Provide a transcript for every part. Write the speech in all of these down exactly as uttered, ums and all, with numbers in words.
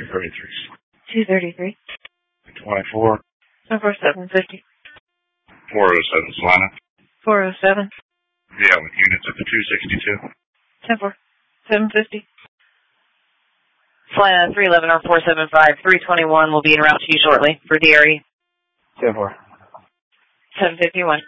two thirty-three. two thirty-three. twenty-four. ten four, seven fifty. four oh seven, Solana. four oh seven. Yeah, with units up to two sixty-two. ten four, seven fifty. Solana three eleven or four seven five, three twenty-one will be en route to you shortly for D R E. ten four. seven fifty-one.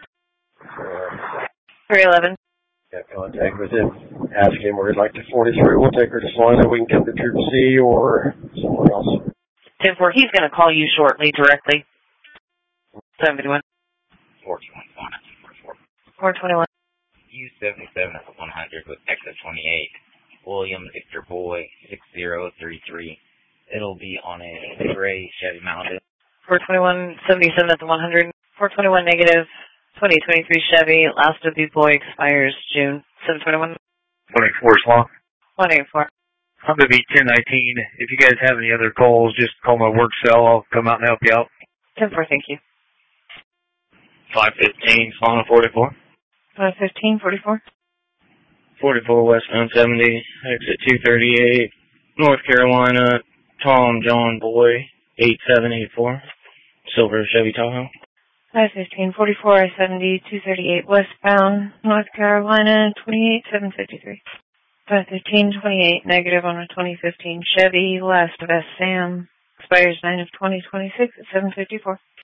three eleven. Got contact with him. Ask him where he'd like to forty-three. We'll take her to Solana. We can get the Troop C or somewhere else. ten four, he's going to call you shortly directly. seven fifty-one. four twenty-one at forty-four. four twenty-one. U seventy-seven at one hundred with exit twenty-eight. William Victor Boy six zero three three. It'll be on a gray Chevy Malibu. four twenty-one, seventy-seven at the one hundred. four twenty-one negative. twenty twenty-three Chevy. Last of the boy expires June. seven twenty-one. twenty-four, Solana. one eighty-four. I'm going to be ten nineteen. If you guys have any other calls, just call my work cell. I'll come out and help you out. ten four, thank you. five fifteen, Solana forty-four. five fifteen, forty-four. forty-four westbound seventy, exit two thirty-eight, North Carolina, Tom John Boy, eight seven eight four, silver Chevy Tahoe. five fifteen, forty-four, I seventy, two thirty-eight westbound, North Carolina, twenty-eight, seven fifty-three. five fifteen, twenty-eight, negative on a twenty fifteen Chevy, last of S. Sam, expires nine of twenty twenty-six at seven fifty-four.